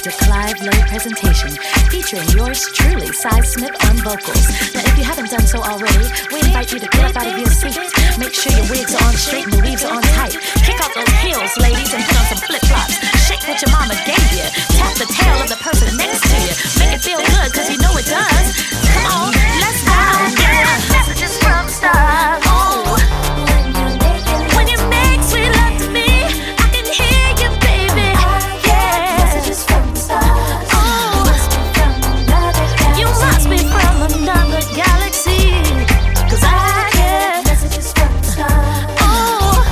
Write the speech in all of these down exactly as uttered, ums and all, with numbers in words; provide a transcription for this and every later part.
Doctor Clive Lowe presentation featuring yours truly, Cy Smith on vocals. Now, if you haven't done so already, we invite you to get up out of your seats. Make sure your wigs are on straight and the weaves are on tight. Kick off those heels, ladies, and put on some flip-flops. Shake what your mama gave you. Tap the tail of the person next to you. Make it feel good, cause you know it does. Come on, let's go. Yeah, messages from the stars. Oh, when you make sweet love to me, I can hear you, baby. Yeah, messages from the stars. Oh, you must be from another galaxy. Cause I get messages from the stars. Oh,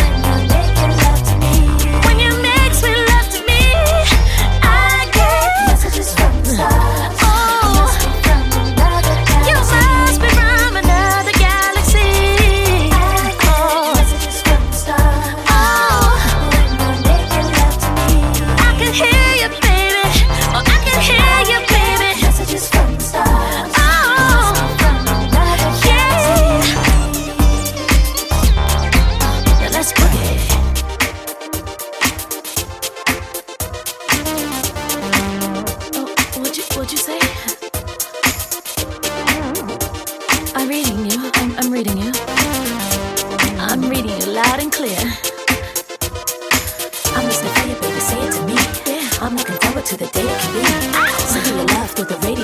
when you make sweet love to me, I get messages from the stars. Oh, you must be from another galaxy. Oh, messages from the stars. Oh, I can hear you, baby. Oh, I can hear you, baby. Messages from the stars. Oh, yeah. Now let's boogie. Oh, what'd you, what'd you say? I'm reading you. I'm, I'm reading you. I'm reading you loud and clear. I'm listening for you, baby. Say it to me. Yeah. I'm looking forward to the day it can be. Sending your love through the radio.